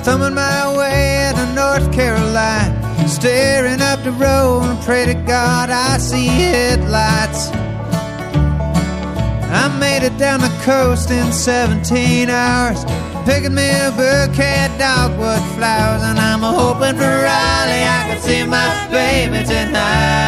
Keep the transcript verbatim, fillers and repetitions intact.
thumbing my way to North Carolina, staring up the road and pray to God I see headlights. I made it down the coast in seventeen hours, picking me a bouquet of dogwood flowers, and I'm hoping for Raleigh I can see my baby tonight.